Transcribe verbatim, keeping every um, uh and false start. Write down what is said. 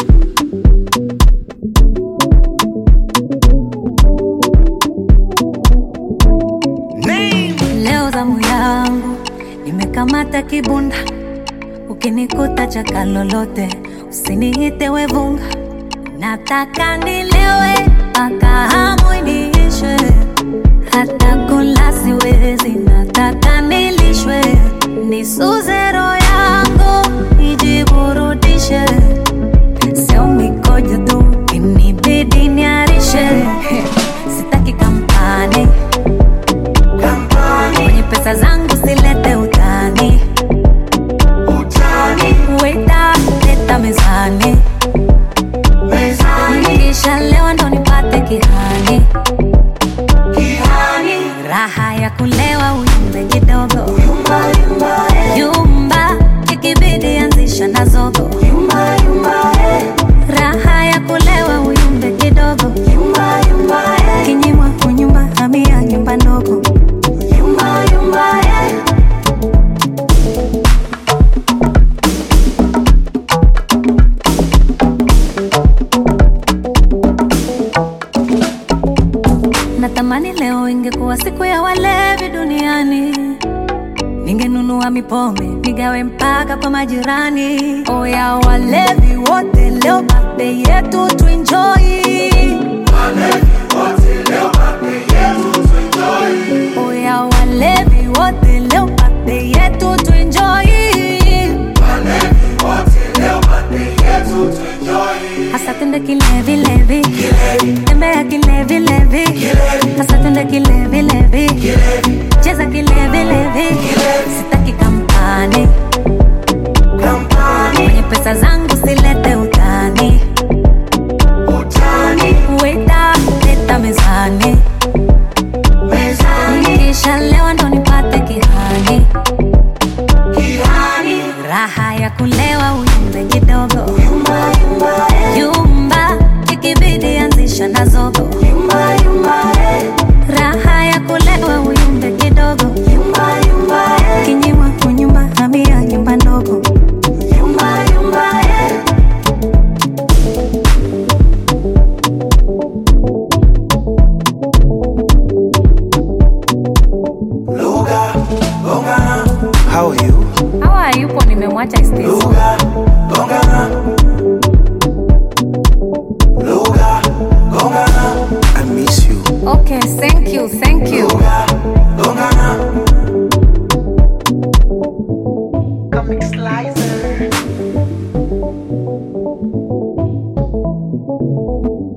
Leo zamu yangu nimekamata kibunda, ukinikuta chaka lolote usiniite wevunga. Nataka nilewe mpaka hamu iniishe, hata kula siwezi, nataka nilishwe. Nisuze roho yangu ijiburudishe, sio mikojo tu inibidi niarishe. Sitaki kampani kwenye pesa zangu, silete utani utani. Weta leta mezani mezani, kisha lewa ndo nipate kihani kihani. Raha ya kulewa uyumbe kidogo, yumba yumba eh. Yumba ikibidi anzisha na zogo, yumba yumba eh. Raha ya kulewa uyumbe kidogo, yumba yumba eh. Kinyimwa kunyumba hamia nyumba ndogo, yumba yumba eh. Natamani leo ingekuwa siku ya walevi duniani, ningenunua mipombe nigawe mpaka kwa majirani. Oya walevi wote leo birthday yetu tuenjoy, walevi wote leo birthday yetu tuenjoy. Oya walevi wote leo birthday yetu tuenjoy, walevi wote leo birthday yetu tuenjoy. Hasa tende kilevi levi, tembea kilevi levi, hasa tende kilevi levi, cheza kilevi levi. Sitaki kampani kwenye pesa zangu, silete utani utani. Weta leta mezani mezani, kisha lewa ndo nipate kihani kihani. Raha ya kulewa uyumbe kidogo, yumba yumba eh. Yumba ikibidi anzisha na zogo, yumba yumba eh. Raha ya kulewa uyumbe kidogo, yumba yumba eh. Kinyimwa kunyumba hamia nyumba ndogo, yumba yumba eh. Luga, Gongana, how are you? How are you? Po nimemwacha istis. Luga, Gongana, Luga, Gongana, I miss you. Okay, thank you, thank you. Luga, Gongana. Comic Slicer.